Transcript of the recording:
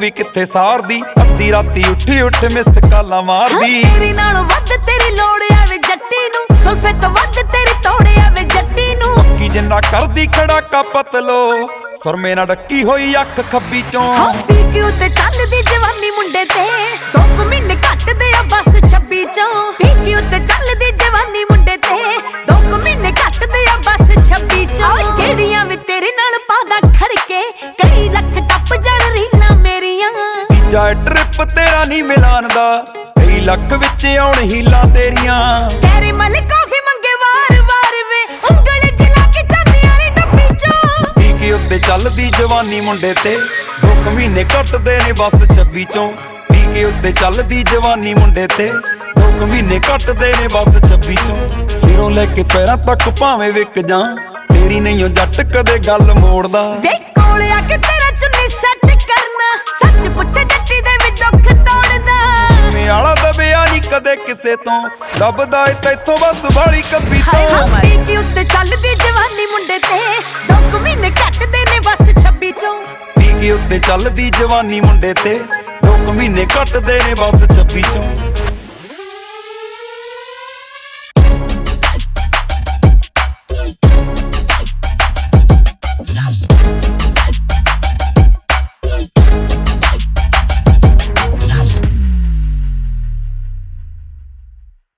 ਵੀ ਕਿੱਥੇ ਸਾਰਦੀ, ਅੱਧੀ ਰਾਤੀ ਉੱਠ ਮਿਸ ਕਾਲਾਂ ਮਾਰਦੀ। ਤੇਰੇ ਨਾਲੋਂ ਵੱਧ ਤੇਰੀ ਲੋੜ ਆਵੇ ਜੱਟੀ ਨੂੰ, ਸੁਲਫੇ ਤੋਂ ਵੱਧ ਤੇਰੀ ਤੋੜ ਆਵੇ ਜੱਟੀ ਨੂੰ। ਕੀ ਜਿੰਨਾ ਕਰਦੀ ਖੜਾਕਾ ਪਤਲੋ, ਸੁਰਮੇ ਨਾਲ ਡੱਕੀ ਹੋਈ ਅੱਖ ਖੱਬੀ ਚੋਂ। ਪੀ ਕਿਉਂ ਤੇ ਚੱਲਦੀ ਜਵਾਨੀ ਮੁੰਡੇ ਤੇ, 2 ਮਹੀਨੇ ਘੱਟਦੇ ਆ ਬਸ 26 ਚੋਂ। ਪੀ ਕਿਉਂ ਤੇ ਚੱਲਦੀ ਜਵਾਨੀ ਮੁੰਡੇ ਤੇ, 2 ਮਹੀਨੇ ਘੱਟਦੇ ਆ ਬਸ 26 ਚੋਂ। ਜਿਹੜੀਆਂ ਵੀ ਤੇਰੇ ਨਾਲ ਪਾਦਾ ਖੜਕੇ, ਕਈ ਲੱਖ ਟੱਪ ਜਾਣ ਰੀਲਾਂ ਮੇਰੀਆਂ। ਤੀਜਾ ਟ੍ਰਿਪ ਤੇਰਾ ਨਹੀਂ ਮਿਲਾਨ ਦਾ, ਕਈ ਲੱਖ ਵਿੱਚ ਆਉਣ ਹੀਲਾਂ ਤੇਰੀਆਂ। ਤੇਰੇ ਮਲ ਕਾਫੀ ਮੰਗੇ ਵਾਰ ਵੇ, ਉਂਗਲ ਜਿਲਾ ਕੇ ਜਾਂਦੀ ਵਾਲੀ ਡੱਬੀ ਚੋਂ। ਪੀ ਕੇ ਉੱਤੇ ਚੱਲਦੀ ਜਵਾਨੀ ਮੁੰਡੇ ਤੇ, 2 ਮਹੀਨੇ ਘੱਟਦੇ ਨੇ ਬਸ 26 ਚੋਂ। ਪੀ ਕੇ ਉੱਤੇ ਚੱਲਦੀ ਜਵਾਨੀ ਮੁੰਡੇ ਤੇ, 2 ਮਹੀਨੇ ਘੱਟਦੇ ਨੇ ਬਸ 26 ਚੋਂ। ਸਿਰੋਂ ਲੈ ਕੇ ਪੈਰਾਂ ਤੱਕ ਭਾਵੇਂ ਵਿਕ ਜਾਂ, ਤੇਰੀ ਨਹੀਂ ਓ ਜੱਟ ਕਦੇ ਗੱਲ ਮੋੜਦਾ। ਵੇ ਕੋਲ ਆ ਕੇ ਤੇਰਾ ਚੁੰਨੀ ਸੈੱਟ ਕਰਨਾ, ਸੱਚ ਪੁੱਛੇ ਜੱਟੀ ਦੇ ਵੀ ਦੁੱਖ ਤੋੜਦਾ। ਜਿਵੇਂ ਆਲਾ ਦਬਿਆ ਨਹੀਂ ਕਦੇ ਕਿਸੇ ਤੋਂ, ਲੱਭਦਾ ਏ ਤੈਥੋਂ ਬਸ ਵਾਲੀ ਕੱਬੀ ਤੋਂ। ਪੀ ਕੇ ਉੱਤੇ ਚੱਲਦੀ ਜਵਾਨੀ ਮੁੰਡੇ ਤੇ, 2 ਮਹੀਨੇ ਘੱਟਦੇ ਨੇ ਬਸ 26 ਚੋਂ। ਪੀ ਕੇ ਉੱਤੇ ਚੱਲਦੀ ਜਵਾਨੀ ਮੁੰਡੇ ਤੇ, 2 ਮਹੀਨੇ ਘੱਟਦੇ ਨੇ ਬਸ 26 ਚੋਂ।